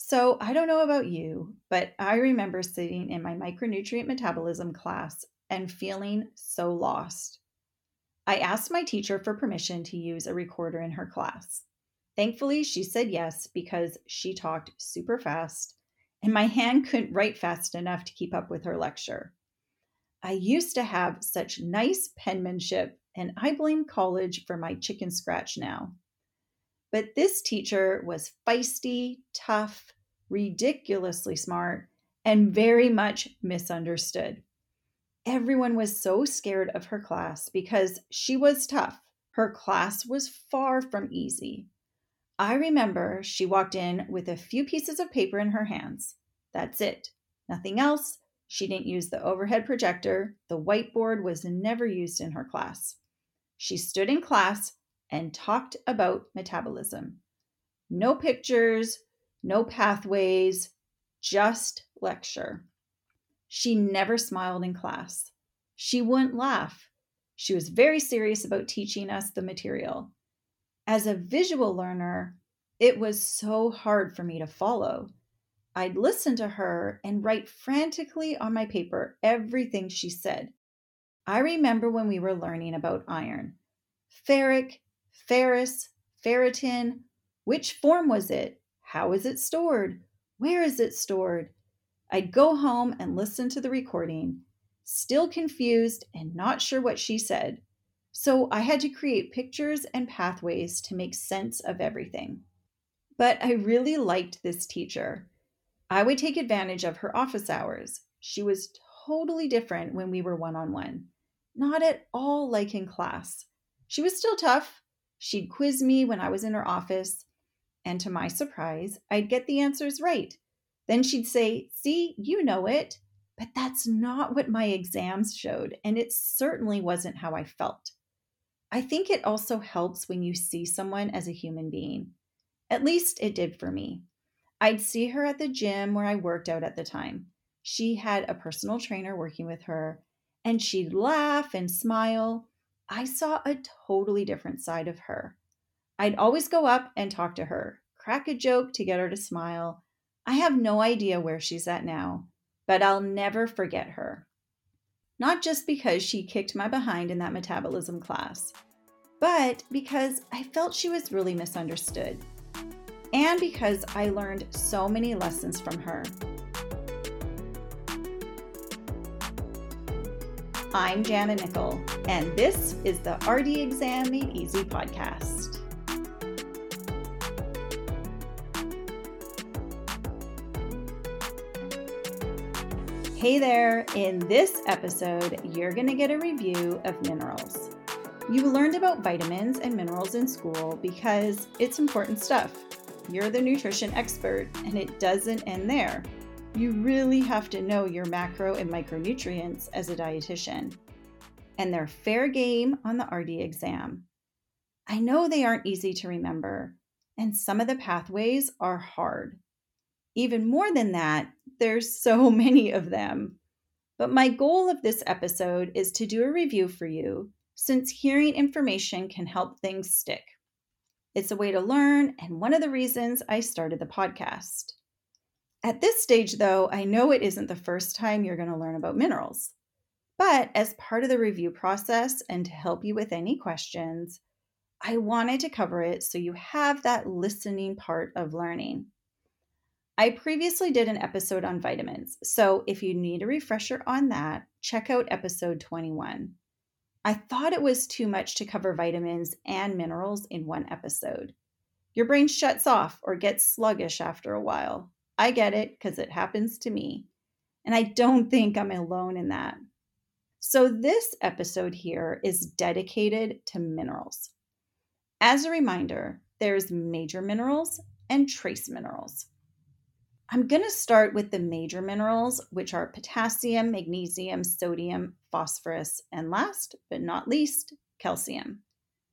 So, I don't know about you, but I remember sitting in my micronutrient metabolism class and feeling so lost. I asked my teacher for permission to use a recorder in her class. Thankfully, she said yes because she talked super fast and my hand couldn't write fast enough to keep up with her lecture. I used to have such nice penmanship, and I blame college for my chicken scratch now. But this teacher was feisty, tough, ridiculously smart, and very much misunderstood. Everyone was so scared of her class because she was tough. Her class was far from easy. I remember she walked in with a few pieces of paper in her hands. That's it. Nothing else. She didn't use the overhead projector. The whiteboard was never used in her class. She stood in class and talked about metabolism. No pictures, no pathways, just lecture. She never smiled in class. She wouldn't laugh. She was very serious about teaching us the material. As a visual learner, it was so hard for me to follow. I'd listen to her and write frantically on my paper everything she said. I remember when we were learning about iron. Ferric, ferrous, ferritin. Which form was it? How is it stored? Where is it stored? I'd go home and listen to the recording, still confused and not sure what she said. So I had to create pictures and pathways to make sense of everything. But I really liked this teacher. I would take advantage of her office hours. She was totally different when we were one on one, not at all like in class. She was still tough. She'd quiz me when I was in her office, and to my surprise, I'd get the answers right. Then she'd say, "See, you know it." But that's not what my exams showed, and it certainly wasn't how I felt. I think it also helps when you see someone as a human being. At least it did for me. I'd see her at the gym where I worked out at the time. She had a personal trainer working with her, and she'd laugh and smile. I saw a totally different side of her. I'd always go up and talk to her, crack a joke to get her to smile. I have no idea where she's at now, but I'll never forget her. Not just because she kicked my behind in that metabolism class, but because I felt she was really misunderstood, and because I learned so many lessons from her. I'm Jana Nickel, and this is the RD Exam Made Easy podcast. Hey there, in this episode, you're going to get a review of minerals. You learned about vitamins and minerals in school because it's important stuff. You're the nutrition expert, and it doesn't end there. You really have to know your macro and micronutrients as a dietitian. And they're fair game on the RD exam. I know they aren't easy to remember, and some of the pathways are hard. Even more than that, there's so many of them. But my goal of this episode is to do a review for you, since hearing information can help things stick. It's a way to learn, and one of the reasons I started the podcast. At this stage, though, I know it isn't the first time you're going to learn about minerals. But as part of the review process and to help you with any questions, I wanted to cover it so you have that listening part of learning. I previously did an episode on vitamins, so if you need a refresher on that, check out episode 21. I thought it was too much to cover vitamins and minerals in one episode. Your brain shuts off or gets sluggish after a while. I get it because it happens to me, and I don't think I'm alone in that. So this episode here is dedicated to minerals. As a reminder, there's major minerals and trace minerals. I'm going to start with the major minerals, which are potassium, magnesium, sodium, phosphorus, and last but not least, calcium.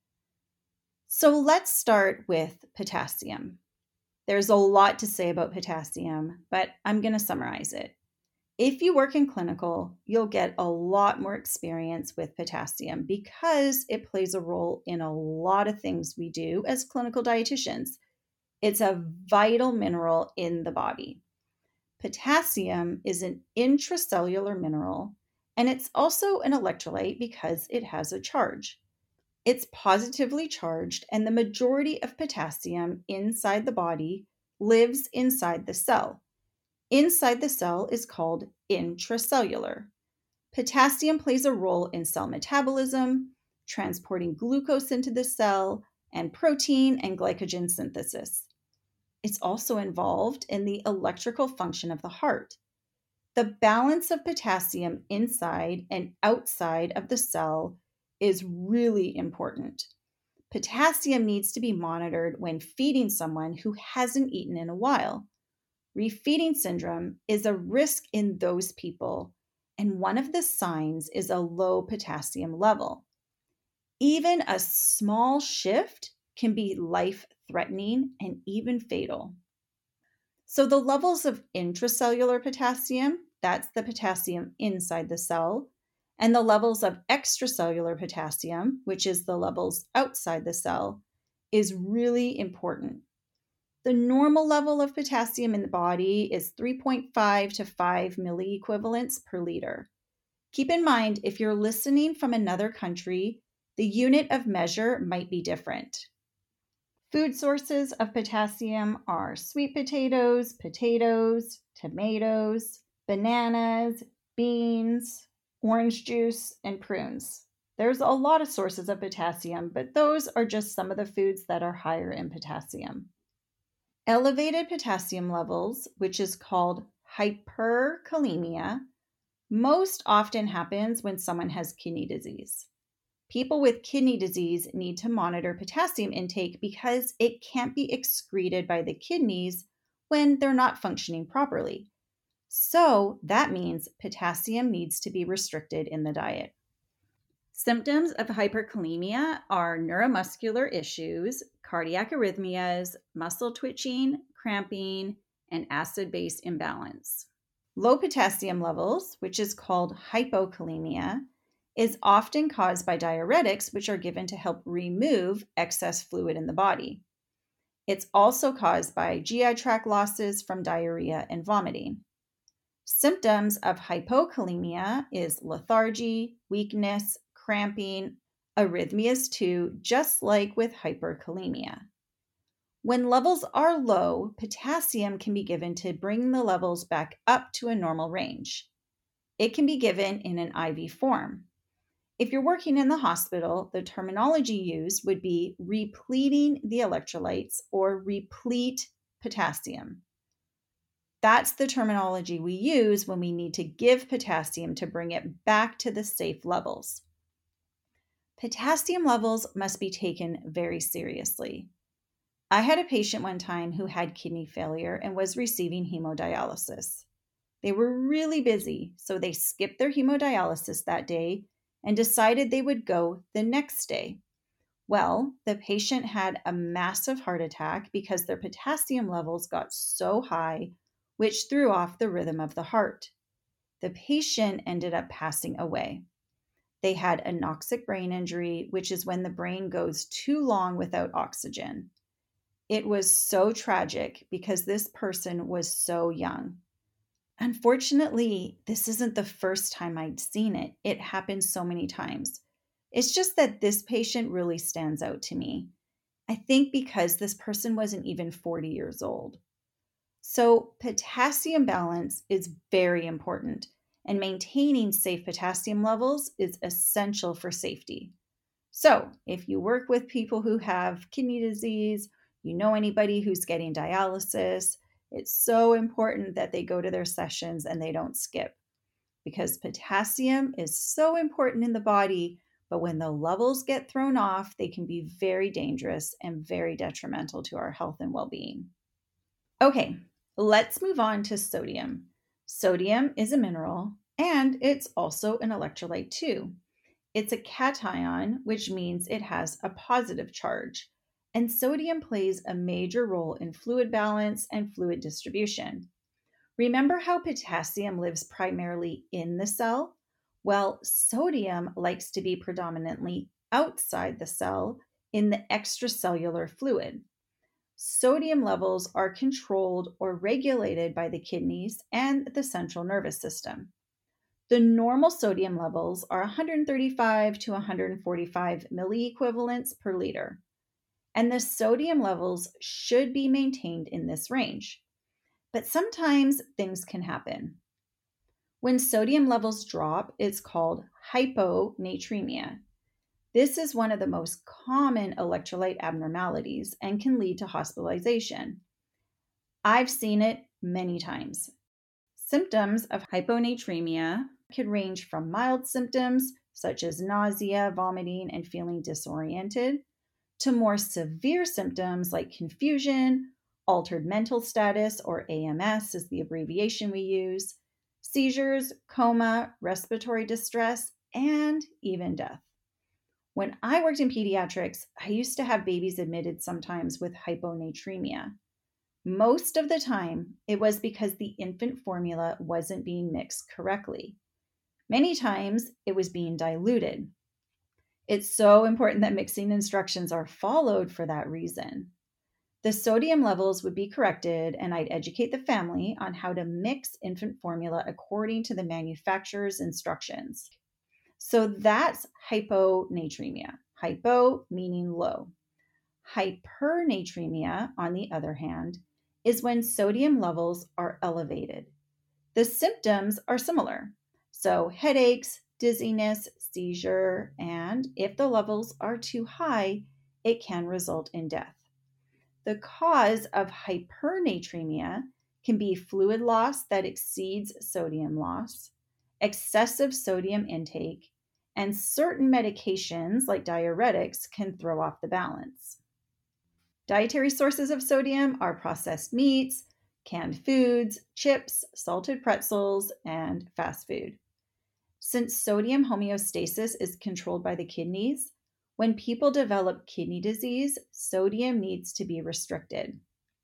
So let's start with potassium. There's a lot to say about potassium, but I'm going to summarize it. If you work in clinical, you'll get a lot more experience with potassium because it plays a role in a lot of things we do as clinical dietitians. It's a vital mineral in the body. Potassium is an intracellular mineral, and it's also an electrolyte because it has a charge. It's positively charged, and the majority of potassium inside the body lives inside the cell. Inside the cell is called intracellular. Potassium plays a role in cell metabolism, transporting glucose into the cell, and protein and glycogen synthesis. It's also involved in the electrical function of the heart. The balance of potassium inside and outside of the cell is really important. Potassium needs to be monitored when feeding someone who hasn't eaten in a while. Refeeding syndrome is a risk in those people, and one of the signs is a low potassium level. Even a small shift can be life-threatening and even fatal. So the levels of intracellular potassium, that's the potassium inside the cell, and the levels of extracellular potassium, which is the levels outside the cell, is really important. The normal level of potassium in the body is 3.5 to 5 milliequivalents per liter. Keep in mind, if you're listening from another country, the unit of measure might be different. Food sources of potassium are sweet potatoes, tomatoes, bananas, beans, orange juice, and prunes. There's a lot of sources of potassium, but those are just some of the foods that are higher in potassium. Elevated potassium levels, which is called hyperkalemia, most often happens when someone has kidney disease. People with kidney disease need to monitor potassium intake because it can't be excreted by the kidneys when they're not functioning properly. So that means potassium needs to be restricted in the diet. Symptoms of hyperkalemia are neuromuscular issues, cardiac arrhythmias, muscle twitching, cramping, and acid-base imbalance. Low potassium levels, which is called hypokalemia, is often caused by diuretics, which are given to help remove excess fluid in the body. It's also caused by GI tract losses from diarrhea and vomiting. Symptoms of hypokalemia is lethargy, weakness, cramping, arrhythmias too, just like with hyperkalemia. When levels are low, potassium can be given to bring the levels back up to a normal range. It can be given in an IV form. If you're working in the hospital, the terminology used would be repleting the electrolytes or replete potassium. That's the terminology we use when we need to give potassium to bring it back to the safe levels. Potassium levels must be taken very seriously. I had a patient one time who had kidney failure and was receiving hemodialysis. They were really busy, so they skipped their hemodialysis that day and decided they would go the next day. Well, the patient had a massive heart attack because their potassium levels got so high, which threw off the rhythm of the heart. The patient ended up passing away. They had anoxic brain injury, which is when the brain goes too long without oxygen. It was so tragic because this person was so young. Unfortunately, this isn't the first time I'd seen it. It happened so many times. It's just that this patient really stands out to me. I think because this person wasn't even 40 years old. So, potassium balance is very important, and maintaining safe potassium levels is essential for safety. So, if you work with people who have kidney disease, you know anybody who's getting dialysis, it's so important that they go to their sessions and they don't skip because potassium is so important in the body, but when the levels get thrown off, they can be very dangerous and very detrimental to our health and well-being. Okay, let's move on to sodium. Sodium is a mineral and it's also an electrolyte too. It's a cation, which means it has a positive charge, and sodium plays a major role in fluid balance and fluid distribution. Remember how potassium lives primarily in the cell? Well, sodium likes to be predominantly outside the cell in the extracellular fluid. sodium levels are controlled or regulated by the kidneys and the central nervous system. The normal sodium levels are 135 to 145 milliequivalents per liter, and the sodium levels should be maintained in this range. But sometimes things can happen. When sodium levels drop, it's called hyponatremia. This is one of the most common electrolyte abnormalities and can lead to hospitalization. I've seen it many times. Symptoms of hyponatremia can range from mild symptoms such as nausea, vomiting, and feeling disoriented, to more severe symptoms like confusion, altered mental status, or AMS is the abbreviation we use, seizures, coma, respiratory distress, and even death. When I worked in pediatrics, I used to have babies admitted sometimes with hyponatremia. Most of the time, it was because the infant formula wasn't being mixed correctly. Many times, it was being diluted. It's so important that mixing instructions are followed for that reason. The sodium levels would be corrected, and I'd educate the family on how to mix infant formula according to the manufacturer's instructions. So that's hyponatremia. Hypo meaning low. Hypernatremia, on the other hand, is when sodium levels are elevated. The symptoms are similar. So headaches, dizziness, seizure, and if the levels are too high, it can result in death. The cause of hypernatremia can be fluid loss that exceeds sodium loss, excessive sodium intake, and certain medications like diuretics can throw off the balance. Dietary sources of sodium are processed meats, canned foods, chips, salted pretzels, and fast food. Since sodium homeostasis is controlled by the kidneys, when people develop kidney disease, sodium needs to be restricted.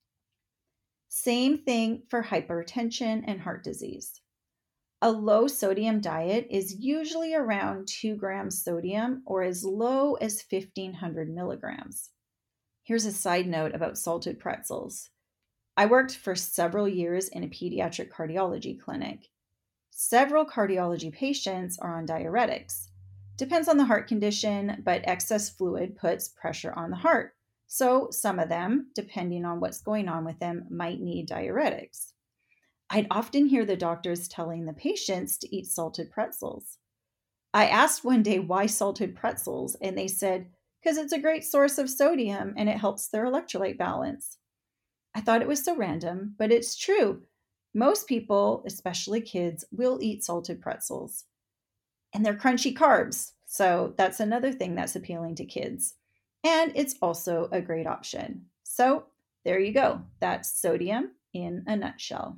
Same thing for hypertension and heart disease. A low sodium diet is usually around 2 grams sodium or as low as 1,500 milligrams. Here's a side note about salted pretzels. I worked for several years in a pediatric cardiology clinic. Several cardiology patients are on diuretics. Depends on the heart condition, but excess fluid puts pressure on the heart. So some of them, depending on what's going on with them, might need diuretics. I'd often hear the doctors telling the patients to eat salted pretzels. I asked one day why salted pretzels, and they said, because it's a great source of sodium and it helps their electrolyte balance. I thought it was so random, but it's true. Most people, especially kids, will eat salted pretzels. And they're crunchy carbs, so that's another thing that's appealing to kids. And it's also a great option. So there you go. That's sodium in a nutshell.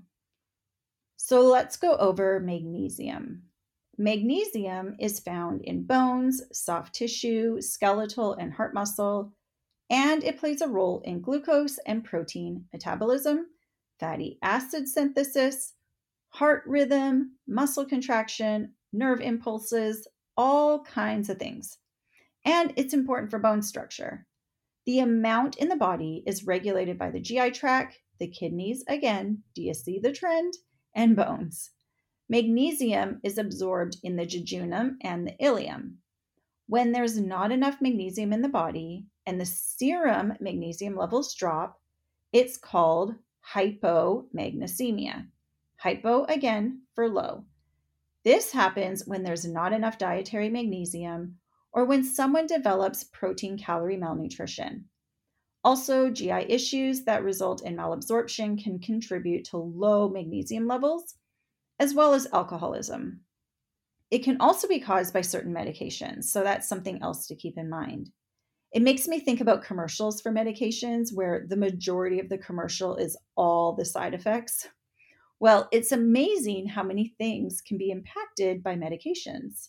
So let's go over magnesium. Magnesium is found in bones, soft tissue, skeletal, and heart muscle, and it plays a role in glucose and protein metabolism, fatty acid synthesis, heart rhythm, muscle contraction, nerve impulses, all kinds of things. And it's important for bone structure. The amount in the body is regulated by the GI tract, the kidneys, again, do you see the trend? And bones. Magnesium is absorbed in the jejunum and the ileum. When there's not enough magnesium in the body and the serum magnesium levels drop, it's called hypomagnesemia. Hypo, again, for low. This happens when there's not enough dietary magnesium or when someone develops protein-calorie malnutrition. Also, GI issues that result in malabsorption can contribute to low magnesium levels, as well as alcoholism. It can also be caused by certain medications, so that's something else to keep in mind. It makes me think about commercials for medications where the majority of the commercial is all the side effects. Well, it's amazing how many things can be impacted by medications.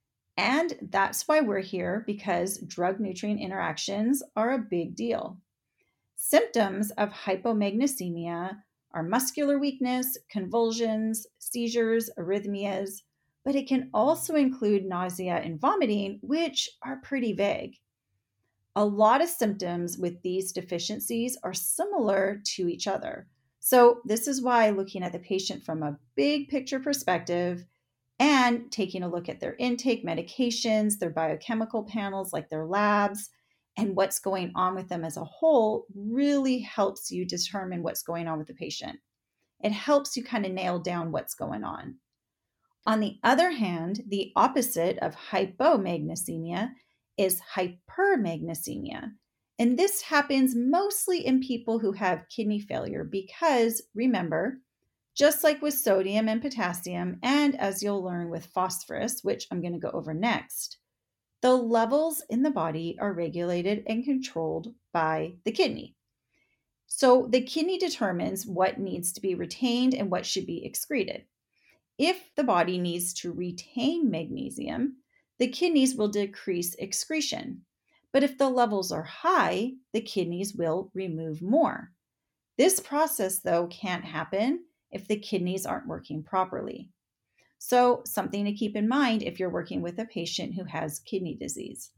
And that's why we're here, because drug-nutrient interactions are a big deal. Symptoms of hypomagnesemia are muscular weakness, convulsions, seizures, arrhythmias, but it can also include nausea and vomiting, which are pretty vague. A lot of symptoms with these deficiencies are similar to each other. So, this is why looking at the patient from a big picture perspective and taking a look at their intake medications, their biochemical panels, like their labs, and what's going on with them as a whole really helps you determine what's going on with the patient. It helps you kind of nail down what's going on. On the other hand, the opposite of hypomagnesemia is hypermagnesemia. And this happens mostly in people who have kidney failure because, remember, just like with sodium and potassium, and as you'll learn with phosphorus, which I'm going to go over next, the levels in the body are regulated and controlled by the kidney. So the kidney determines what needs to be retained and what should be excreted. If the body needs to retain magnesium, the kidneys will decrease excretion. But if the levels are high, the kidneys will remove more. This process, though, can't happen if the kidneys aren't working properly. So, something to keep in mind if you're working with a patient who has kidney disease.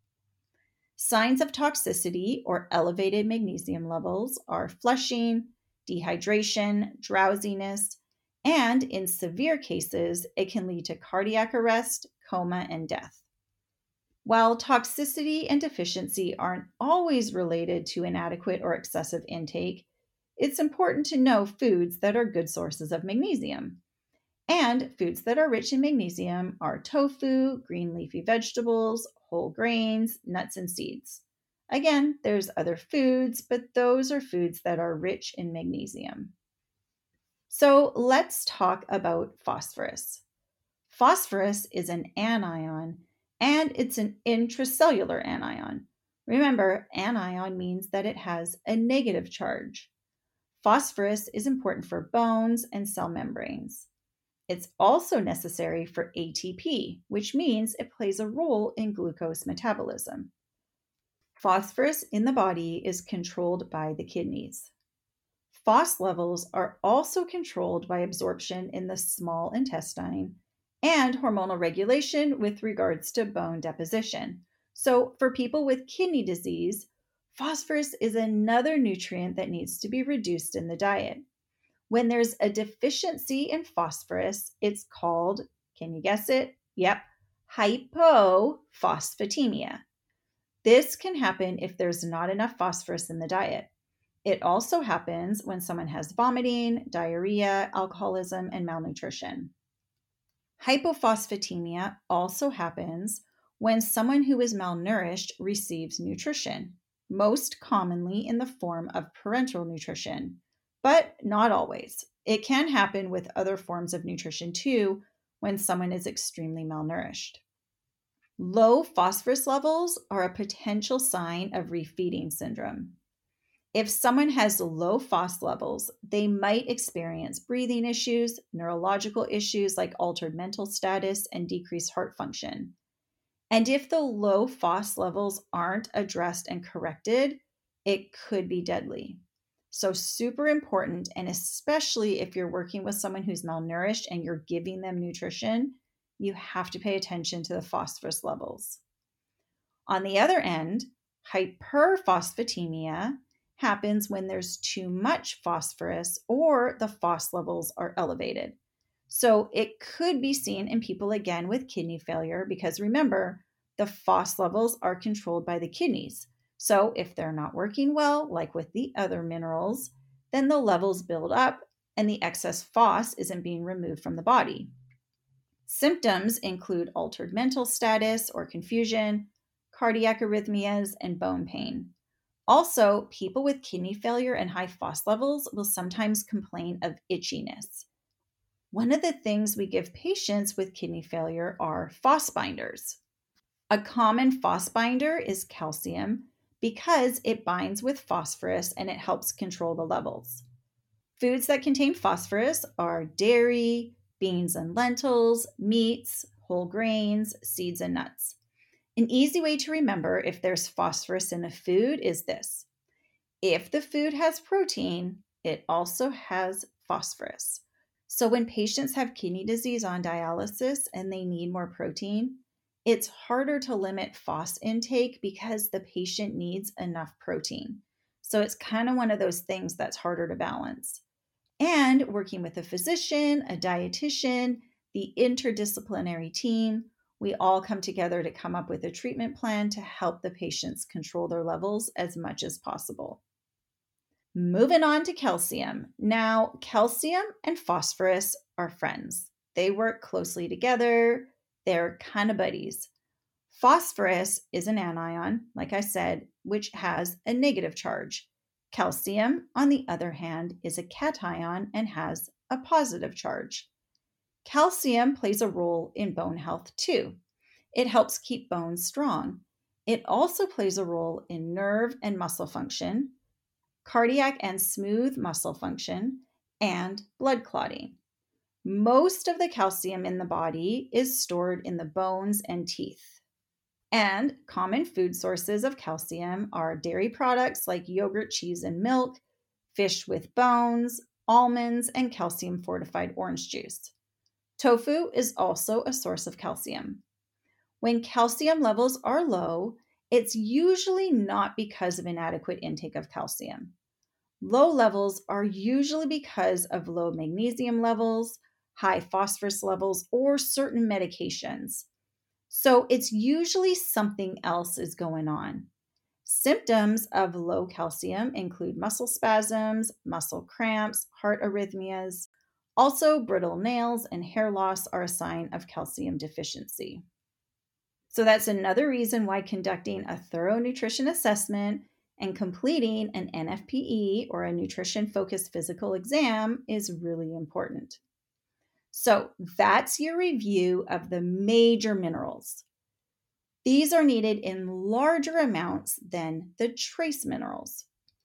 Signs of toxicity or elevated magnesium levels are flushing, dehydration, drowsiness, and in severe cases, it can lead to cardiac arrest, coma, and death. While toxicity and deficiency aren't always related to inadequate or excessive intake, it's important to know foods that are good sources of magnesium. And foods that are rich in magnesium are tofu, green leafy vegetables, whole grains, nuts, and seeds. Again, there's other foods, but those are foods that are rich in magnesium. So let's talk about phosphorus. Phosphorus is an anion, and it's an intracellular anion. Remember, anion means that it has a negative charge. Phosphorus is important for bones and cell membranes. It's also necessary for ATP, which means it plays a role in glucose metabolism. Phosphorus in the body is controlled by the kidneys. Phos levels are also controlled by absorption in the small intestine and hormonal regulation with regards to bone deposition. So, for people with kidney disease, phosphorus is another nutrient that needs to be reduced in the diet. When there's a deficiency in phosphorus, it's called, can you guess it? Yep, hypophosphatemia. This can happen if there's not enough phosphorus in the diet. It also happens when someone has vomiting, diarrhea, alcoholism, and malnutrition. Hypophosphatemia also happens when someone who is malnourished receives nutrition, most commonly in the form of parenteral nutrition, but not always. It can happen with other forms of nutrition too when someone is extremely malnourished. Low phosphorus levels are a potential sign of refeeding syndrome. If someone has low phos levels, they might experience breathing issues, neurological issues like altered mental status, and decreased heart function. And if the low phos levels aren't addressed and corrected, it could be deadly. So super important, and especially if you're working with someone who's malnourished and you're giving them nutrition, you have to pay attention to the phosphorus levels. On the other end, hyperphosphatemia happens when there's too much phosphorus or the phos levels are elevated. So it could be seen in people again with kidney failure because remember, the phos levels are controlled by the kidneys. So if they're not working well, like with the other minerals, then the levels build up and the excess phos isn't being removed from the body. Symptoms include altered mental status or confusion, cardiac arrhythmias, and bone pain. Also, people with kidney failure and high phos levels will sometimes complain of itchiness. One of the things we give patients with kidney failure are phos binders. A common phos binder is calcium because it binds with phosphorus and it helps control the levels. Foods that contain phosphorus are dairy, beans and lentils, meats, whole grains, seeds, and nuts. An easy way to remember if there's phosphorus in a food is this. If the food has protein, it also has phosphorus. So when patients have kidney disease on dialysis and they need more protein, it's harder to limit phos intake because the patient needs enough protein. So it's kind of one of those things that's harder to balance. And working with a physician, a dietitian, the interdisciplinary team, we all come together to come up with a treatment plan to help the patients control their levels as much as possible. Moving on to calcium. Now, calcium and phosphorus are friends. They work closely together. They're kind of buddies. Phosphorus is an anion, like I said, which has a negative charge. Calcium, on the other hand, is a cation and has a positive charge. Calcium plays a role in bone health too. It helps keep bones strong. It also plays a role in nerve and muscle function, cardiac and smooth muscle function, and blood clotting. Most of the calcium in the body is stored in the bones and teeth. And common food sources of calcium are dairy products like yogurt, cheese, and milk, fish with bones, almonds, and calcium fortified orange juice. Tofu is also a source of calcium. When calcium levels are low, it's usually not because of inadequate intake of calcium. Low levels are usually because of low magnesium levels, high phosphorus levels, or certain medications. So it's usually something else is going on. Symptoms of low calcium include muscle spasms, muscle cramps, heart arrhythmias. Also, brittle nails and hair loss are a sign of calcium deficiency. So that's another reason why conducting a thorough nutrition assessment and completing an NFPE or a nutrition focused physical exam is really important. So that's your review of the major minerals. These are needed in larger amounts than the trace minerals.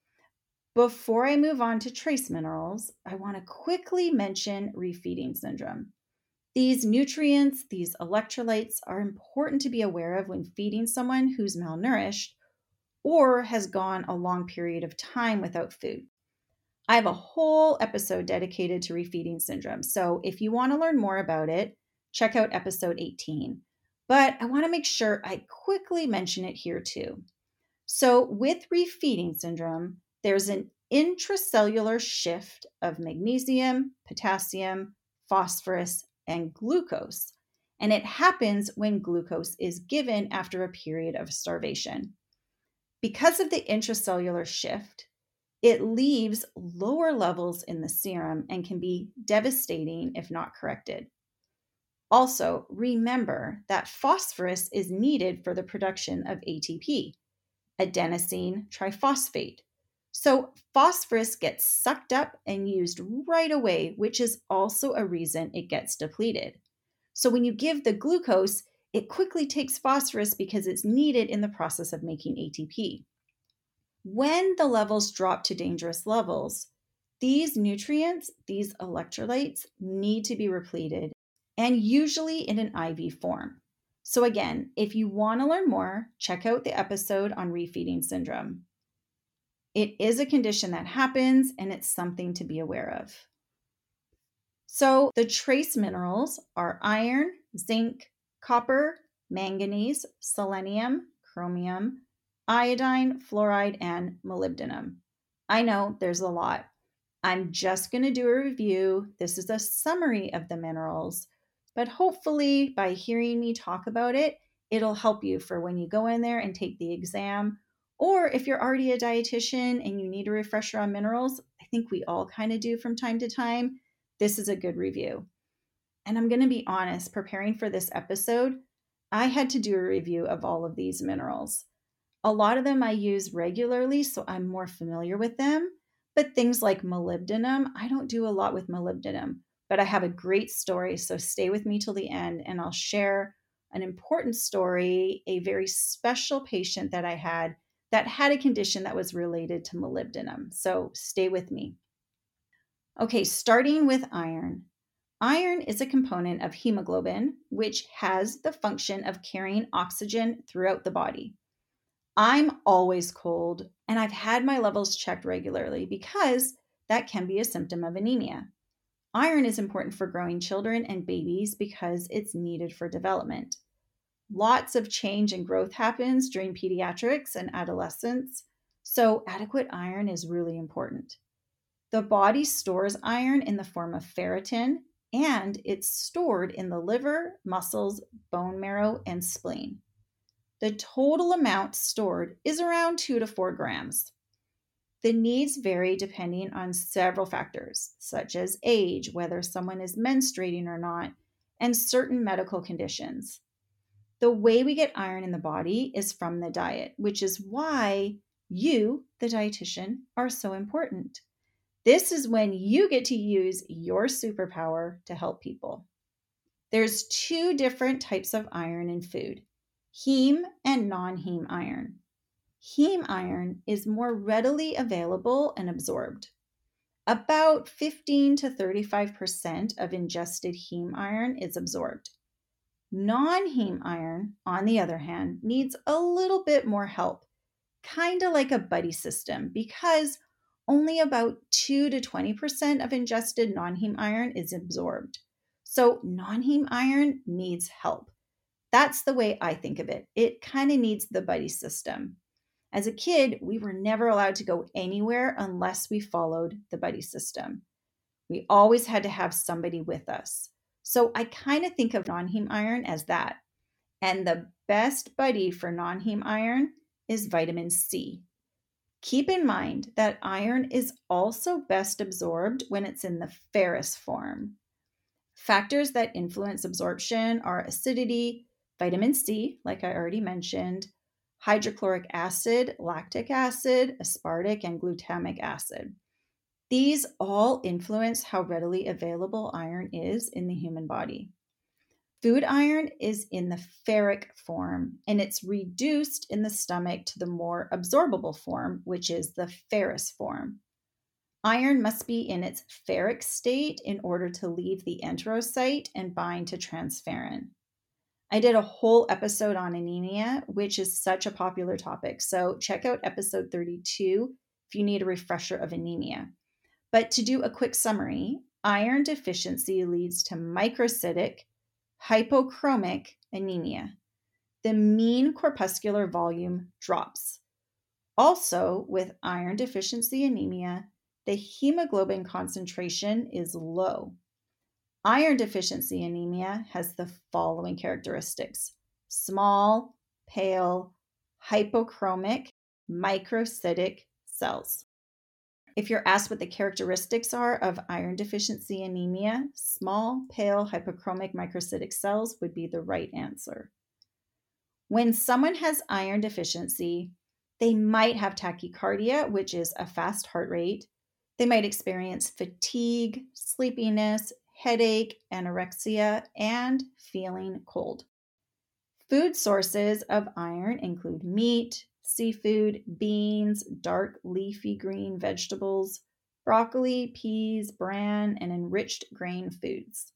Before I move on to trace minerals, I want to quickly mention refeeding syndrome. These nutrients, these electrolytes are important to be aware of when feeding someone who's malnourished or has gone a long period of time without food. I have a whole episode dedicated to refeeding syndrome, so if you want to learn more about it, check out episode 18. But I want to make sure I quickly mention it here too. So, with refeeding syndrome, there's an intracellular shift of magnesium, potassium, phosphorus, and glucose. And it happens when glucose is given after a period of starvation. Because of the intracellular shift, it leaves lower levels in the serum and can be devastating if not corrected. Also, remember that phosphorus is needed for the production of ATP, adenosine triphosphate. So, phosphorus gets sucked up and used right away, which is also a reason it gets depleted. So, when you give the glucose, it quickly takes phosphorus because it's needed in the process of making ATP. When the levels drop to dangerous levels, these nutrients, these electrolytes, need to be repleted, and usually in an IV form. So, again, if you want to learn more, check out the episode on refeeding syndrome. It is a condition that happens, and it's something to be aware of. So, the trace minerals are iron, zinc, copper, manganese, selenium, chromium, iodine, fluoride, and molybdenum. I know there's a lot. I'm just going to do a review. This is a summary of the minerals, but hopefully by hearing me talk about it, it'll help you for when you go in there and take the exam. Or if you're already a dietitian and you need a refresher on minerals, I think we all kind of do from time to time. This is a good review. And I'm going to be honest, preparing for this episode, I had to do a review of all of these minerals. A lot of them I use regularly, so I'm more familiar with them. But things like molybdenum, I don't do a lot with molybdenum, but I have a great story. So stay with me till the end and I'll share an important story, a very special patient that I had that had a condition that was related to molybdenum. So stay with me. Okay, starting with iron. Iron is a component of hemoglobin, which has the function of carrying oxygen throughout the body. I'm always cold, and I've had my levels checked regularly because that can be a symptom of anemia. Iron is important for growing children and babies because it's needed for development. Lots of change and growth happens during pediatrics and adolescence, so adequate iron is really important. The body stores iron in the form of ferritin, and it's stored in the liver, muscles, bone marrow, and spleen. The total amount stored is around 2 to 4 grams. The needs vary depending on several factors, such as age, whether someone is menstruating or not, and certain medical conditions. The way we get iron in the body is from the diet, which is why you, the dietitian, are so important. This is when you get to use your superpower to help people. There's 2 different types of iron in food, heme and non-heme iron. Heme iron is more readily available and absorbed. About 15 to 35% of ingested heme iron is absorbed. Non-heme iron, on the other hand, needs a little bit more help, kind of like a buddy system, because only about 2 to 20% of ingested non-heme iron is absorbed. So non-heme iron needs help. That's the way I think of it. It kind of needs the buddy system. As a kid, we were never allowed to go anywhere unless we followed the buddy system. We always had to have somebody with us. So I kind of think of non-heme iron as that. And the best buddy for non-heme iron is vitamin C. Keep in mind that iron is also best absorbed when it's in the ferrous form. Factors that influence absorption are acidity, vitamin C, like I already mentioned, hydrochloric acid, lactic acid, aspartic, and glutamic acid. These all influence how readily available iron is in the human body. Food iron is in the ferric form, and it's reduced in the stomach to the more absorbable form, which is the ferrous form. Iron must be in its ferric state in order to leave the enterocyte and bind to transferrin. I did a whole episode on anemia, which is such a popular topic, so check out episode 32 if you need a refresher of anemia. But to do a quick summary, iron deficiency leads to microcytic, hypochromic anemia. The mean corpuscular volume drops. Also, with iron deficiency anemia, the hemoglobin concentration is low. Iron deficiency anemia has the following characteristics: small, pale, hypochromic, microcytic cells. If you're asked what the characteristics are of iron deficiency anemia, small, pale, hypochromic, microcytic cells would be the right answer. When someone has iron deficiency, they might have tachycardia, which is a fast heart rate. They might experience fatigue, sleepiness, headache, anorexia, and feeling cold. Food sources of iron include meat, seafood, beans, dark leafy green vegetables, broccoli, peas, bran, and enriched grain foods.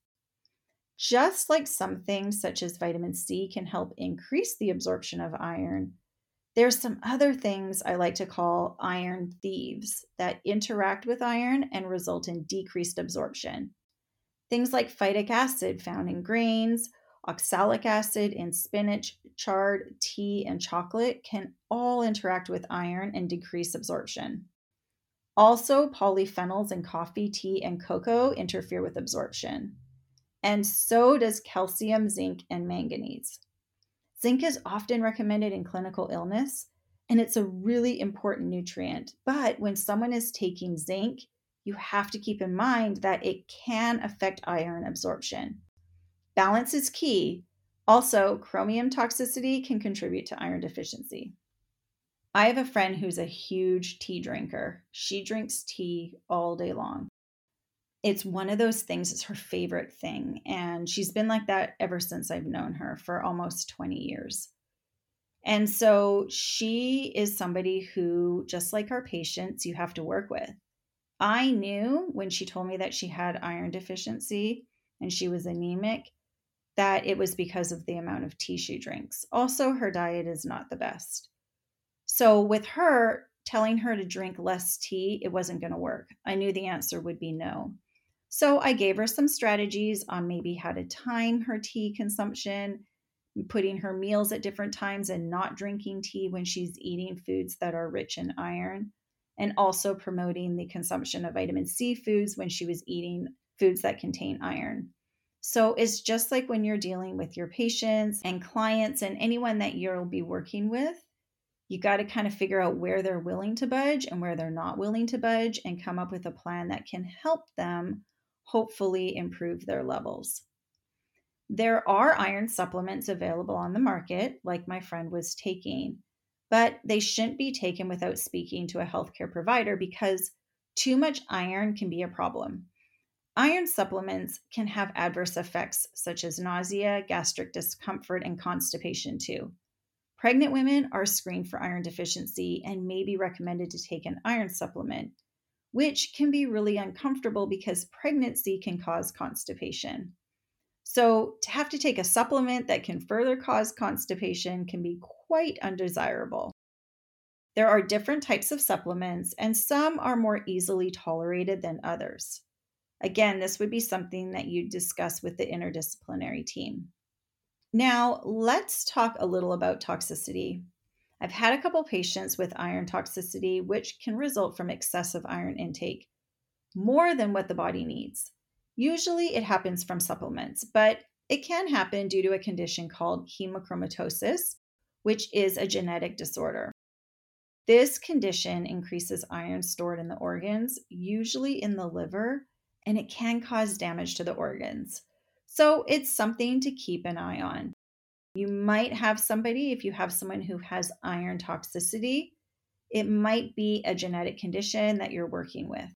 Just like some things such as vitamin C can help increase the absorption of iron, there's some other things I like to call iron thieves that interact with iron and result in decreased absorption. Things like phytic acid found in grains, oxalic acid in spinach, chard, tea, and chocolate can all interact with iron and decrease absorption. Also, polyphenols in coffee, tea, and cocoa interfere with absorption. And so does calcium, zinc, and manganese. Zinc is often recommended in clinical illness, and it's a really important nutrient. But when someone is taking zinc, you have to keep in mind that it can affect iron absorption. Balance is key. Also, chromium toxicity can contribute to iron deficiency. I have a friend who's a huge tea drinker. She drinks tea all day long. It's one of those things, it's her favorite thing. And she's been like that ever since I've known her for almost 20 years. And so she is somebody who, just like our patients, you have to work with. I knew when she told me that she had iron deficiency and she was anemic, that it was because of the amount of tea she drinks. Also, her diet is not the best. So with her, telling her to drink less tea, it wasn't going to work. I knew the answer would be no. So I gave her some strategies on maybe how to time her tea consumption, putting her meals at different times and not drinking tea when she's eating foods that are rich in iron, and also promoting the consumption of vitamin C foods when she was eating foods that contain iron. So it's just like when you're dealing with your patients and clients and anyone that you'll be working with, you got to kind of figure out where they're willing to budge and where they're not willing to budge and come up with a plan that can help them hopefully improve their levels. There are iron supplements available on the market, like my friend was taking, but they shouldn't be taken without speaking to a healthcare provider because too much iron can be a problem. Iron supplements can have adverse effects such as nausea, gastric discomfort, and constipation too. Pregnant women are screened for iron deficiency and may be recommended to take an iron supplement, which can be really uncomfortable because pregnancy can cause constipation. So, to have to take a supplement that can further cause constipation can be quite undesirable. There are different types of supplements, and some are more easily tolerated than others. Again, this would be something that you discuss with the interdisciplinary team. Now, let's talk a little about toxicity. I've had a couple patients with iron toxicity, which can result from excessive iron intake, more than what the body needs. Usually it happens from supplements, but it can happen due to a condition called hemochromatosis, which is a genetic disorder. This condition increases iron stored in the organs, usually in the liver, and it can cause damage to the organs. So it's something to keep an eye on. You might have somebody, if you have someone who has iron toxicity, it might be a genetic condition that you're working with.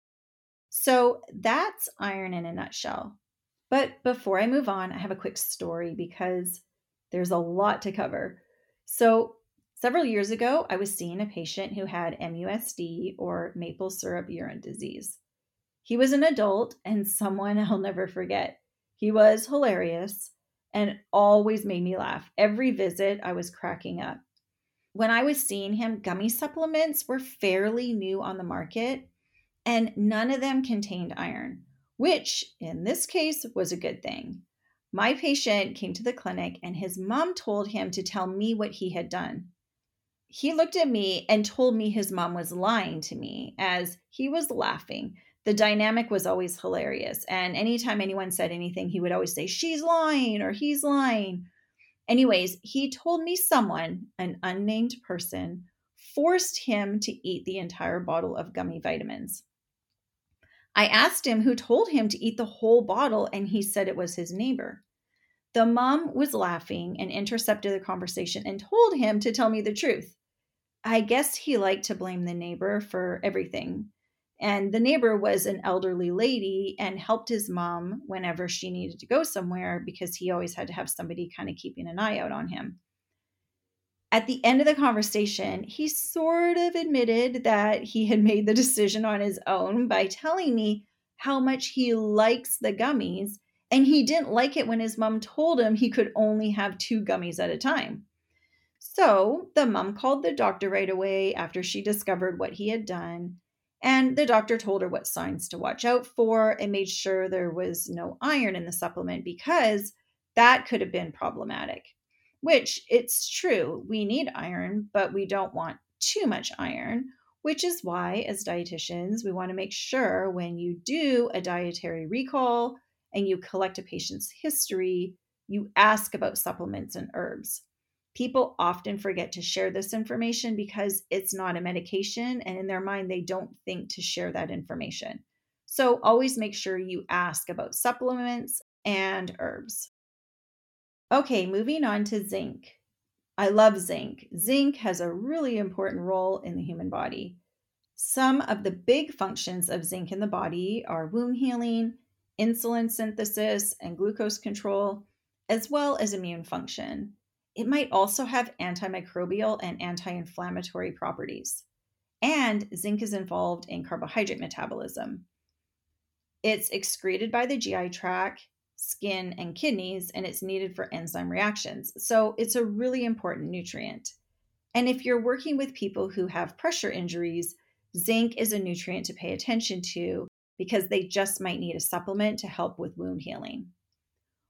So that's iron in a nutshell. But before I move on, I have a quick story because there's a lot to cover. So several years ago, I was seeing a patient who had MUSD, or maple syrup urine disease. He was an adult and someone I'll never forget. He was hilarious and always made me laugh. Every visit, I was cracking up. When I was seeing him, gummy supplements were fairly new on the market, and none of them contained iron, which in this case was a good thing. My patient came to the clinic and his mom told him to tell me what he had done. He looked at me and told me his mom was lying to me as he was laughing. The dynamic was always hilarious. And anytime anyone said anything, he would always say, "She's lying," or "He's lying." Anyways, he told me someone, an unnamed person, forced him to eat the entire bottle of gummy vitamins. I asked him who told him to eat the whole bottle, and he said it was his neighbor. The mom was laughing and interrupted the conversation and told him to tell me the truth. I guess he liked to blame the neighbor for everything. And the neighbor was an elderly lady and helped his mom whenever she needed to go somewhere because he always had to have somebody kind of keeping an eye out on him. At the end of the conversation, he sort of admitted that he had made the decision on his own by telling me how much he likes the gummies, and he didn't like it when his mom told him he could only have 2 gummies at a time. So the mom called the doctor right away after she discovered what he had done, and the doctor told her what signs to watch out for and made sure there was no iron in the supplement because that could have been problematic. Which it's true, we need iron, but we don't want too much iron, which is why, as dietitians, we want to make sure when you do a dietary recall and you collect a patient's history, you ask about supplements and herbs. People often forget to share this information because it's not a medication, and in their mind, they don't think to share that information. So always make sure you ask about supplements and herbs. Okay, moving on to zinc. I love zinc. Zinc has a really important role in the human body. Some of the big functions of zinc in the body are wound healing, insulin synthesis, and glucose control, as well as immune function. It might also have antimicrobial and anti-inflammatory properties. And zinc is involved in carbohydrate metabolism. It's excreted by the GI tract, skin, and kidneys, and it's needed for enzyme reactions. So it's a really important nutrient. And if you're working with people who have pressure injuries, zinc is a nutrient to pay attention to because they just might need a supplement to help with wound healing.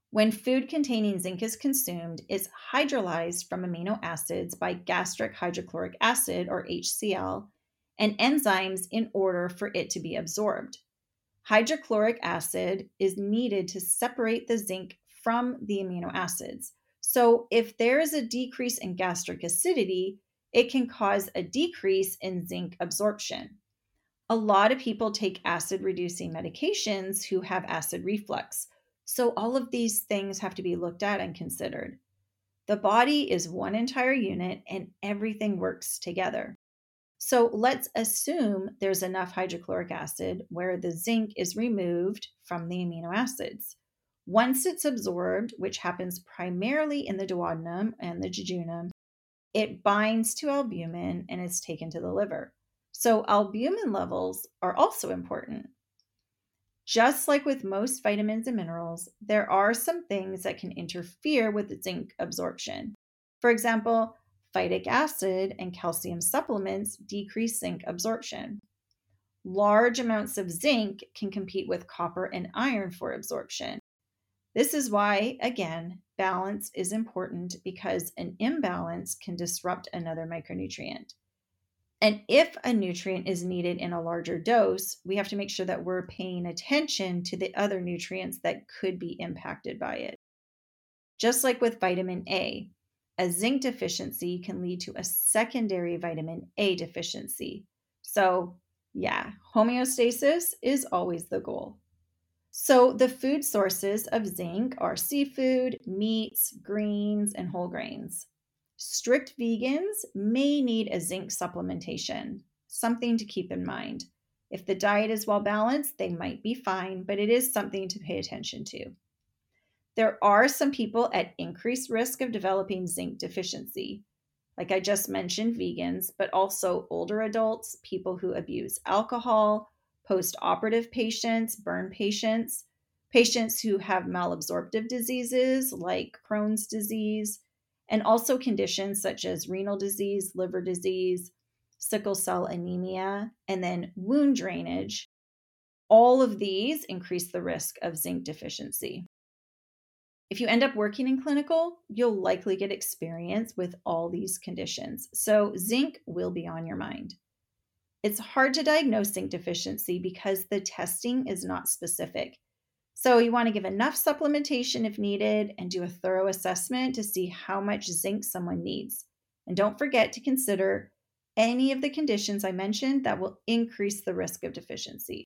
When food containing zinc is consumed, it's hydrolyzed from amino acids by gastric hydrochloric acid, or HCl, and enzymes in order for it to be absorbed. Hydrochloric acid is needed to separate the zinc from the amino acids. So, if there is a decrease in gastric acidity, it can cause a decrease in zinc absorption. A lot of people take acid reducing medications who have acid reflux. So, all of these things have to be looked at and considered. The body is one entire unit and everything works together. So, let's assume there's enough hydrochloric acid where the zinc is removed from the amino acids. Once it's absorbed, which happens primarily in the duodenum and the jejunum, it binds to albumin and is taken to the liver. So, albumin levels are also important. Just like with most vitamins and minerals, there are some things that can interfere with zinc absorption. For example, phytic acid and calcium supplements decrease zinc absorption. Large amounts of zinc can compete with copper and iron for absorption. This is why, again, balance is important because an imbalance can disrupt another micronutrient. And if a nutrient is needed in a larger dose, we have to make sure that we're paying attention to the other nutrients that could be impacted by it. Just like with vitamin A zinc deficiency can lead to a secondary vitamin A deficiency. So, yeah, homeostasis is always the goal. So, the food sources of zinc are seafood, meats, greens, and whole grains. Strict vegans may need a zinc supplementation, something to keep in mind. If the diet is well balanced, they might be fine, but it is something to pay attention to. There are some people at increased risk of developing zinc deficiency. Like I just mentioned, vegans, but also older adults, people who abuse alcohol, post-operative patients, burn patients, patients who have malabsorptive diseases like Crohn's disease, and also conditions such as renal disease, liver disease, sickle cell anemia, and then wound drainage. All of these increase the risk of zinc deficiency. If you end up working in clinical, you'll likely get experience with all these conditions. So zinc will be on your mind. It's hard to diagnose zinc deficiency because the testing is not specific. So you want to give enough supplementation if needed and do a thorough assessment to see how much zinc someone needs. And don't forget to consider any of the conditions I mentioned that will increase the risk of deficiency.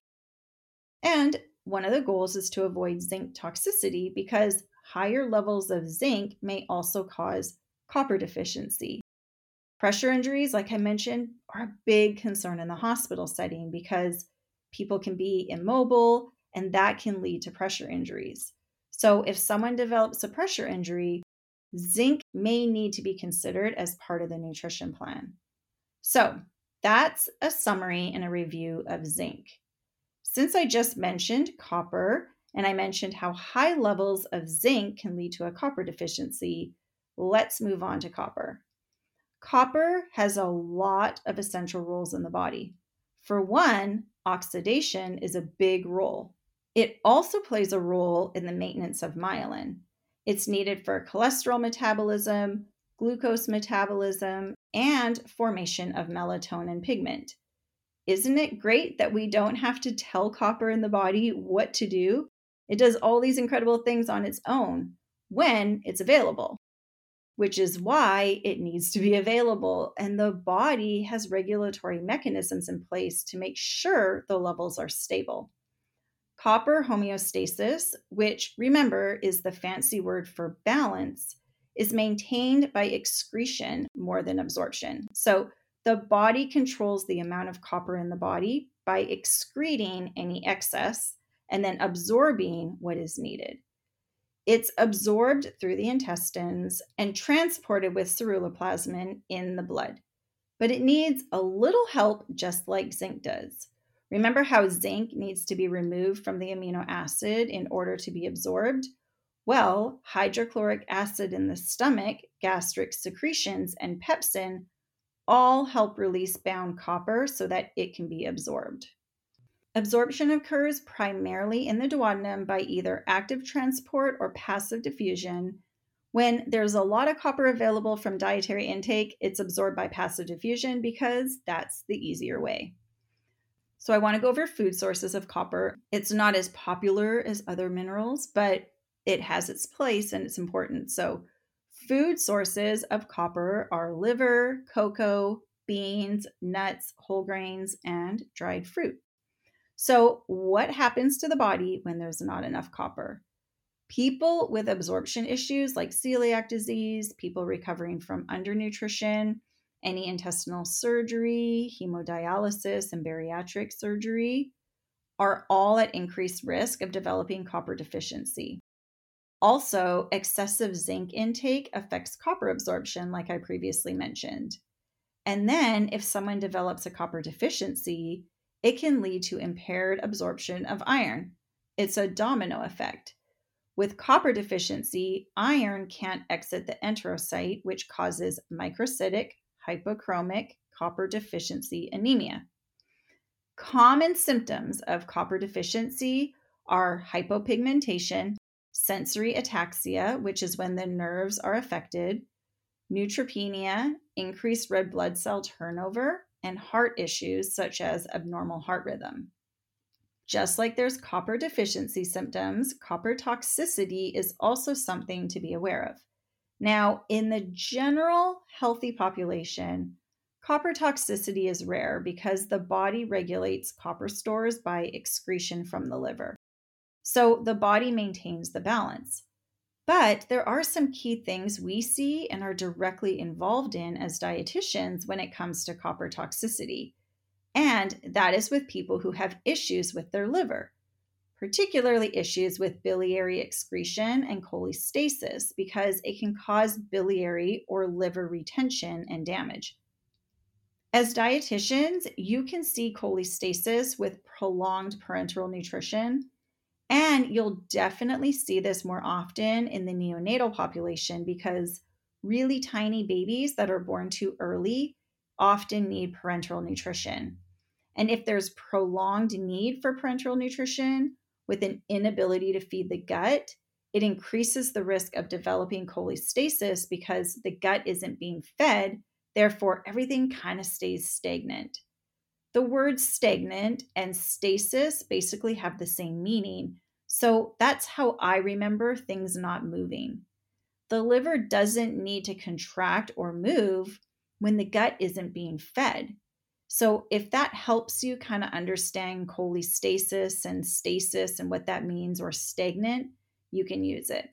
And one of the goals is to avoid zinc toxicity because higher levels of zinc may also cause copper deficiency. Pressure injuries, like I mentioned, are a big concern in the hospital setting because people can be immobile and that can lead to pressure injuries. So if someone develops a pressure injury, zinc may need to be considered as part of the nutrition plan. So that's a summary and a review of zinc. Since I just mentioned copper, and I mentioned how high levels of zinc can lead to a copper deficiency, let's move on to copper. Copper has a lot of essential roles in the body. For one, oxidation is a big role. It also plays a role in the maintenance of myelin. It's needed for cholesterol metabolism, glucose metabolism, and formation of melatonin pigment. Isn't it great that we don't have to tell copper in the body what to do? It does all these incredible things on its own when it's available, which is why it needs to be available. And the body has regulatory mechanisms in place to make sure the levels are stable. Copper homeostasis, which remember is the fancy word for balance, is maintained by excretion more than absorption. So the body controls the amount of copper in the body by excreting any excess and then absorbing what is needed. It's absorbed through the intestines and transported with ceruloplasmin in the blood. But it needs a little help just like zinc does. Remember how zinc needs to be removed from the amino acid in order to be absorbed? Well, hydrochloric acid in the stomach, gastric secretions, and pepsin all help release bound copper so that it can be absorbed. Absorption occurs primarily in the duodenum by either active transport or passive diffusion. When there's a lot of copper available from dietary intake, it's absorbed by passive diffusion because that's the easier way. So I want to go over food sources of copper. It's not as popular as other minerals, but it has its place and it's important. So food sources of copper are liver, cocoa, beans, nuts, whole grains, and dried fruit. So what happens to the body when there's not enough copper? People with absorption issues like celiac disease, people recovering from undernutrition, any intestinal surgery, hemodialysis, and bariatric surgery are all at increased risk of developing copper deficiency. Also, excessive zinc intake affects copper absorption, like I previously mentioned. And then, if someone develops a copper deficiency, it can lead to impaired absorption of iron. It's a domino effect. With copper deficiency, iron can't exit the enterocyte, which causes microcytic hypochromic copper deficiency anemia. Common symptoms of copper deficiency are hypopigmentation, sensory ataxia, which is when the nerves are affected, neutropenia, increased red blood cell turnover, and heart issues such as abnormal heart rhythm. Just like there's copper deficiency symptoms, copper toxicity is also something to be aware of. Now, in the general healthy population, copper toxicity is rare because the body regulates copper stores by excretion from the liver. So the body maintains the balance. But there are some key things we see and are directly involved in as dietitians when it comes to copper toxicity. And that is with people who have issues with their liver, particularly issues with biliary excretion and cholestasis, because it can cause biliary or liver retention and damage. As dietitians, you can see cholestasis with prolonged parenteral nutrition, and you'll definitely see this more often in the neonatal population because really tiny babies that are born too early often need parenteral nutrition. And if there's prolonged need for parenteral nutrition with an inability to feed the gut, it increases the risk of developing cholestasis because the gut isn't being fed. Therefore, everything kind of stays stagnant. The words stagnant and stasis basically have the same meaning. So that's how I remember things not moving. The liver doesn't need to contract or move when the gut isn't being fed. So if that helps you kind of understand cholestasis and stasis and what that means, or stagnant, you can use it.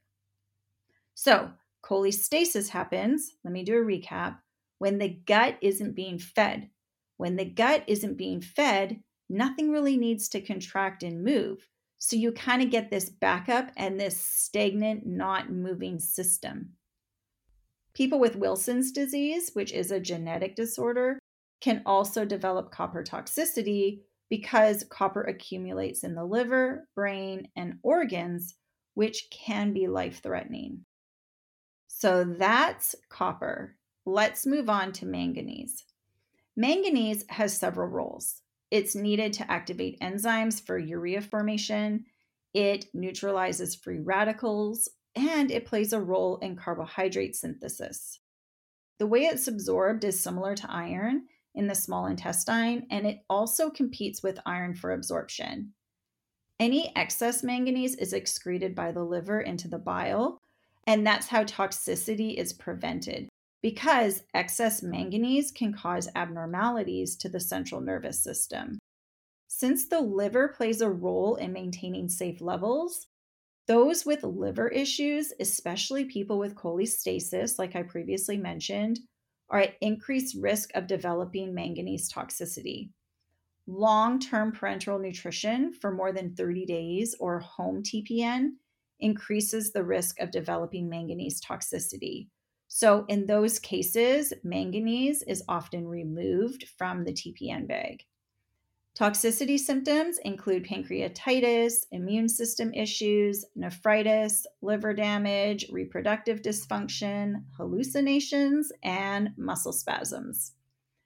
So cholestasis happens, let me do a recap, when the gut isn't being fed. When the gut isn't being fed, nothing really needs to contract and move. So you kind of get this backup and this stagnant, not moving system. People with Wilson's disease, which is a genetic disorder, can also develop copper toxicity because copper accumulates in the liver, brain, and organs, which can be life-threatening. So that's copper. Let's move on to manganese. Manganese has several roles. It's needed to activate enzymes for urea formation, it neutralizes free radicals, and it plays a role in carbohydrate synthesis. The way it's absorbed is similar to iron in the small intestine, and it also competes with iron for absorption. Any excess manganese is excreted by the liver into the bile, and that's how toxicity is prevented, because excess manganese can cause abnormalities to the central nervous system. Since the liver plays a role in maintaining safe levels, those with liver issues, especially people with cholestasis, like I previously mentioned, are at increased risk of developing manganese toxicity. Long-term parenteral nutrition for more than 30 days or home TPN increases the risk of developing manganese toxicity. So in those cases, manganese is often removed from the TPN bag. Toxicity symptoms include pancreatitis, immune system issues, nephritis, liver damage, reproductive dysfunction, hallucinations, and muscle spasms.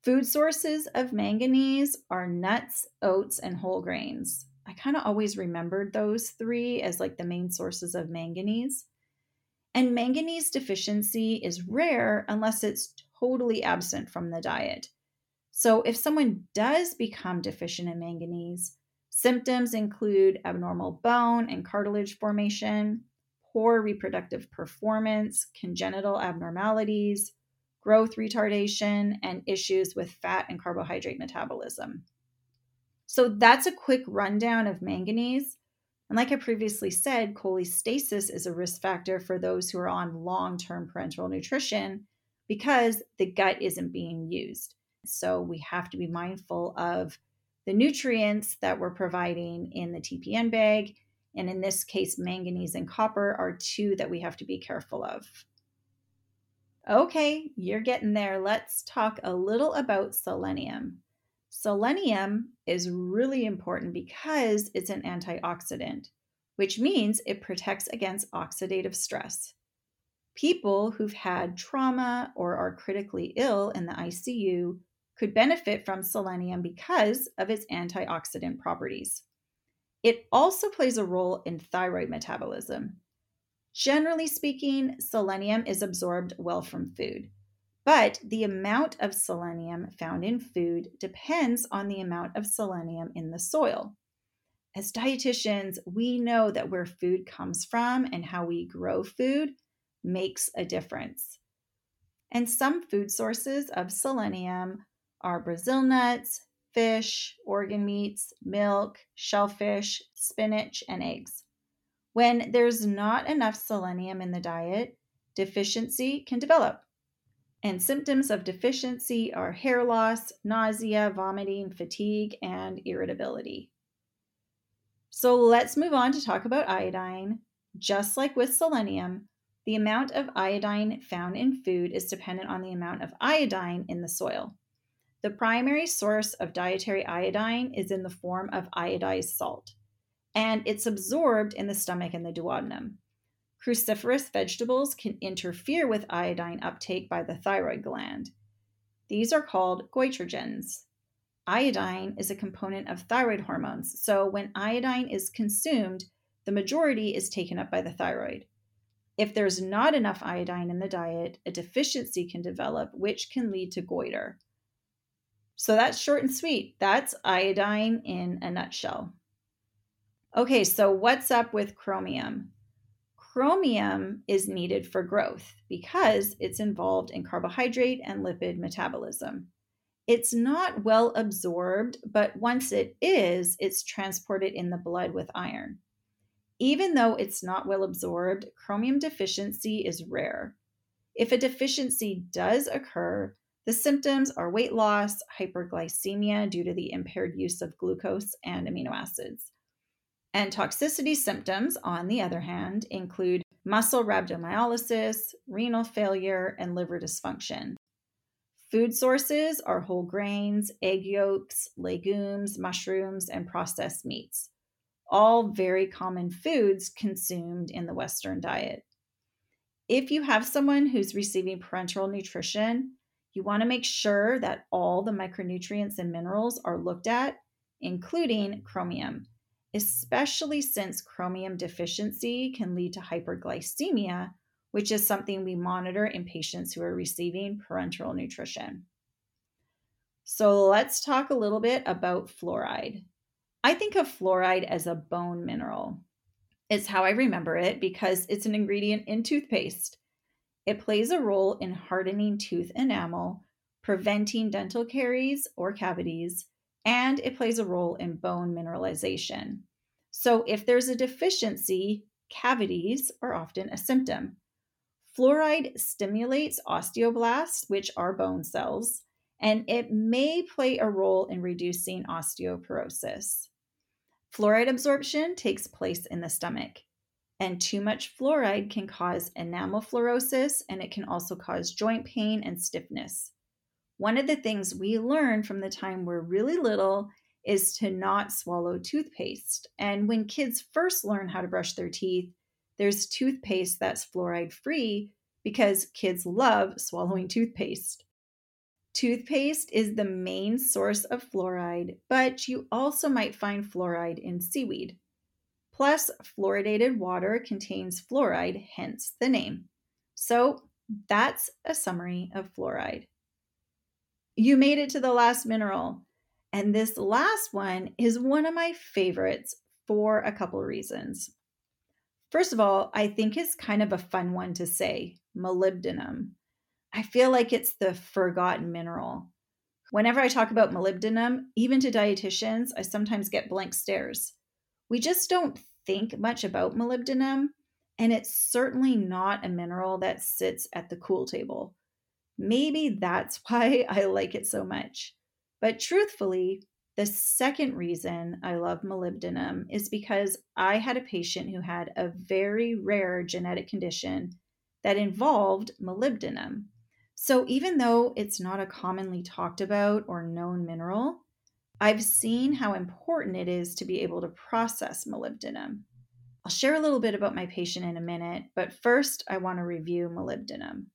Food sources of manganese are nuts, oats, and whole grains. I kind of always remembered those three as like the main sources of manganese. And manganese deficiency is rare unless it's totally absent from the diet. So if someone does become deficient in manganese, symptoms include abnormal bone and cartilage formation, poor reproductive performance, congenital abnormalities, growth retardation, and issues with fat and carbohydrate metabolism. So that's a quick rundown of manganese. And like I previously said, cholestasis is a risk factor for those who are on long-term parenteral nutrition because the gut isn't being used. So we have to be mindful of the nutrients that we're providing in the TPN bag. And in this case, manganese and copper are two that we have to be careful of. Okay, you're getting there. Let's talk a little about selenium. Selenium is really important because it's an antioxidant, which means it protects against oxidative stress. People who've had trauma or are critically ill in the ICU could benefit from selenium because of its antioxidant properties. It also plays a role in thyroid metabolism. Generally speaking, selenium is absorbed well from food, but the amount of selenium found in food depends on the amount of selenium in the soil. As dietitians, we know that where food comes from and how we grow food makes a difference. And some food sources of selenium are Brazil nuts, fish, organ meats, milk, shellfish, spinach, and eggs. When there's not enough selenium in the diet, deficiency can develop. And symptoms of deficiency are hair loss, nausea, vomiting, fatigue, and irritability. So let's move on to talk about iodine. Just like with selenium, the amount of iodine found in food is dependent on the amount of iodine in the soil. The primary source of dietary iodine is in the form of iodized salt, and it's absorbed in the stomach and the duodenum. Cruciferous vegetables can interfere with iodine uptake by the thyroid gland. These are called goitrogens. Iodine is a component of thyroid hormones, so when iodine is consumed, the majority is taken up by the thyroid. If there's not enough iodine in the diet, a deficiency can develop, which can lead to goiter. So that's short and sweet. That's iodine in a nutshell. Okay, so what's up with chromium? Chromium is needed for growth because it's involved in carbohydrate and lipid metabolism. It's not well absorbed, but once it is, it's transported in the blood with iron. Even though it's not well absorbed, chromium deficiency is rare. If a deficiency does occur, the symptoms are weight loss, hyperglycemia due to the impaired use of glucose and amino acids. And toxicity symptoms, on the other hand, include muscle rhabdomyolysis, renal failure, and liver dysfunction. Food sources are whole grains, egg yolks, legumes, mushrooms, and processed meats, all very common foods consumed in the Western diet. If you have someone who's receiving parenteral nutrition, you want to make sure that all the micronutrients and minerals are looked at, including chromium, especially since chromium deficiency can lead to hyperglycemia, which is something we monitor in patients who are receiving parenteral nutrition. So let's talk a little bit about fluoride. I think of fluoride as a bone mineral. It's how I remember it because it's an ingredient in toothpaste. It plays a role in hardening tooth enamel, preventing dental caries or cavities, and it plays a role in bone mineralization. So if there's a deficiency, cavities are often a symptom. Fluoride stimulates osteoblasts, which are bone cells, and it may play a role in reducing osteoporosis. Fluoride absorption takes place in the stomach, and too much fluoride can cause enamel fluorosis, and it can also cause joint pain and stiffness. One of the things we learn from the time we're really little is to not swallow toothpaste. And when kids first learn how to brush their teeth, there's toothpaste that's fluoride free because kids love swallowing toothpaste. Toothpaste is the main source of fluoride, but you also might find fluoride in seaweed. Plus, fluoridated water contains fluoride, hence the name. So, that's a summary of fluoride. You made it to the last mineral. And this last one is one of my favorites for a couple of reasons. First of all, I think it's kind of a fun one to say, molybdenum. I feel like it's the forgotten mineral. Whenever I talk about molybdenum, even to dietitians, I sometimes get blank stares. We just don't think much about molybdenum, and it's certainly not a mineral that sits at the cool table. Maybe that's why I like it so much. But truthfully, the second reason I love molybdenum is because I had a patient who had a very rare genetic condition that involved molybdenum. So even though it's not a commonly talked about or known mineral, I've seen how important it is to be able to process molybdenum. I'll share a little bit about my patient in a minute, but first I want to review molybdenum.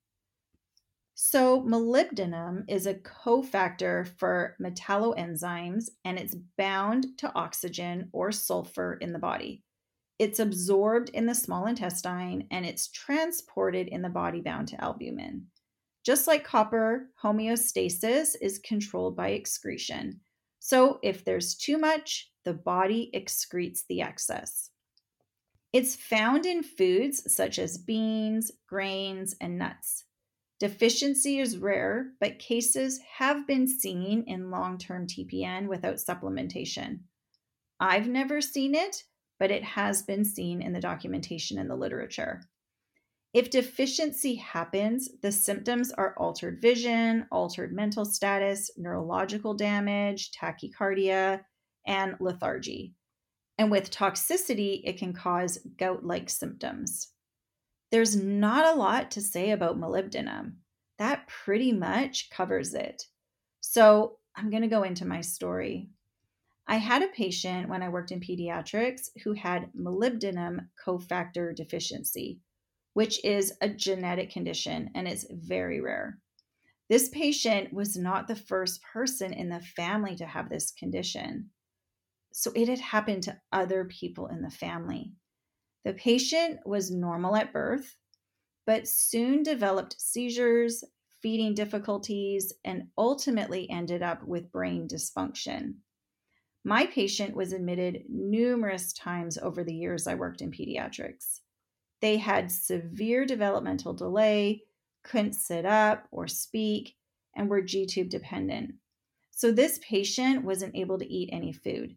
So, molybdenum is a cofactor for metalloenzymes and it's bound to oxygen or sulfur in the body. It's absorbed in the small intestine and it's transported in the body bound to albumin. Just like copper, homeostasis is controlled by excretion. So, if there's too much, the body excretes the excess. It's found in foods such as beans, grains, and nuts. Deficiency is rare, but cases have been seen in long-term TPN without supplementation. I've never seen it, but it has been seen in the documentation in the literature. If deficiency happens, the symptoms are altered vision, altered mental status, neurological damage, tachycardia, and lethargy. And with toxicity, it can cause gout-like symptoms. There's not a lot to say about molybdenum. That pretty much covers it. So I'm going to go into my story. I had a patient when I worked in pediatrics who had molybdenum cofactor deficiency, which is a genetic condition and it's very rare. This patient was not the first person in the family to have this condition. So it had happened to other people in the family. The patient was normal at birth, but soon developed seizures, feeding difficulties, and ultimately ended up with brain dysfunction. My patient was admitted numerous times over the years I worked in pediatrics. They had severe developmental delay, couldn't sit up or speak, and were G-tube dependent. So this patient wasn't able to eat any food.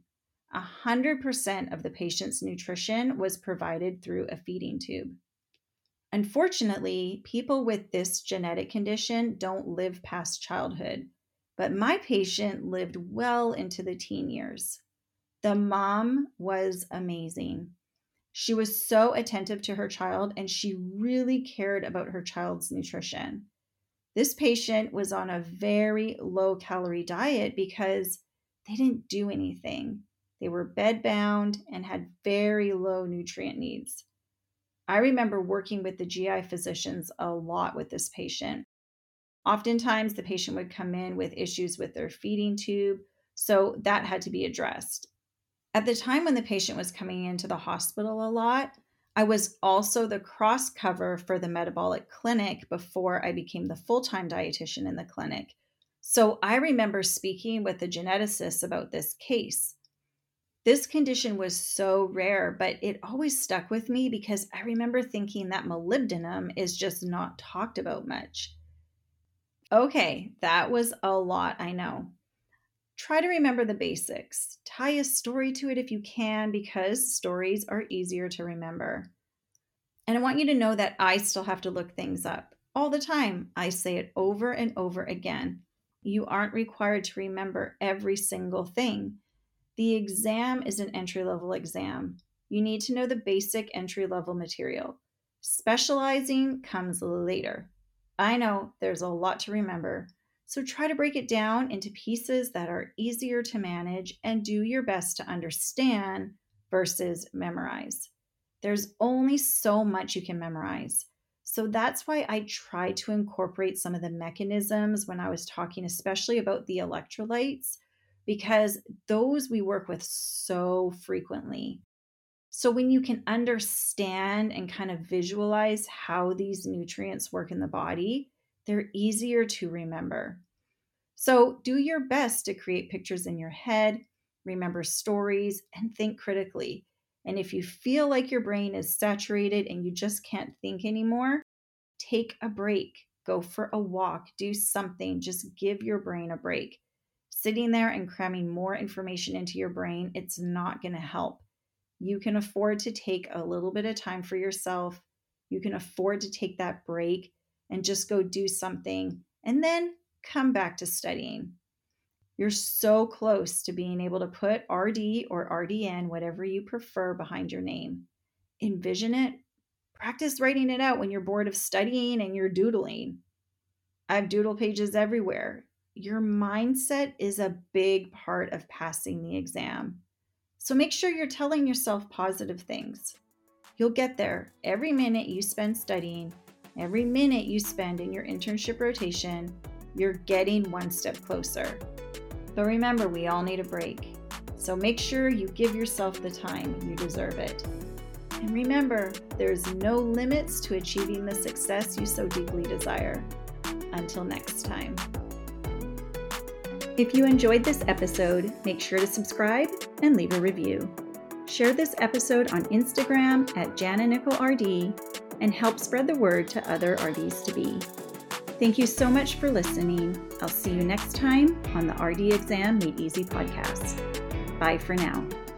100% of the patient's nutrition was provided through a feeding tube. Unfortunately, people with this genetic condition don't live past childhood, but my patient lived well into the teen years. The mom was amazing. She was so attentive to her child and she really cared about her child's nutrition. This patient was on a very low calorie diet because they didn't do anything. They were bedbound and had very low nutrient needs. I remember working with the GI physicians a lot with this patient. Oftentimes, the patient would come in with issues with their feeding tube, so that had to be addressed. At the time when the patient was coming into the hospital a lot, I was also the cross cover for the metabolic clinic before I became the full-time dietitian in the clinic. So I remember speaking with the geneticists about this case. This condition was so rare, but it always stuck with me because I remember thinking that molybdenum is just not talked about much. Okay, that was a lot, I know. Try to remember the basics. Tie a story to it if you can because stories are easier to remember. And I want you to know that I still have to look things up all the time. I say it over and over again. You aren't required to remember every single thing. The exam is an entry-level exam. You need to know the basic entry-level material. Specializing comes later. I know there's a lot to remember, so try to break it down into pieces that are easier to manage and do your best to understand versus memorize. There's only so much you can memorize. So that's why I try to incorporate some of the mechanisms when I was talking, especially about the electrolytes, because those we work with so frequently. So when you can understand and kind of visualize how these nutrients work in the body, they're easier to remember. So do your best to create pictures in your head, remember stories, and think critically. And if you feel like your brain is saturated and you just can't think anymore, take a break, go for a walk, do something, just give your brain a break. Sitting there and cramming more information into your brain, it's not going to help. You can afford to take a little bit of time for yourself. You can afford to take that break and just go do something and then come back to studying. You're so close to being able to put RD or RDN, whatever you prefer, behind your name. Envision it. Practice writing it out when you're bored of studying and you're doodling. I have doodle pages everywhere. Your mindset is a big part of passing the exam. So make sure you're telling yourself positive things. You'll get there. Every minute you spend studying, every minute you spend in your internship rotation, you're getting one step closer. But remember, we all need a break. So make sure you give yourself the time. You deserve it. And remember, there's no limits to achieving the success you so deeply desire. Until next time. If you enjoyed this episode, make sure to subscribe and leave a review. Share this episode on Instagram at JanaNicholRD and help spread the word to other RDs-to-be. Thank you so much for listening. I'll see you next time on the RD Exam Made Easy podcast. Bye for now.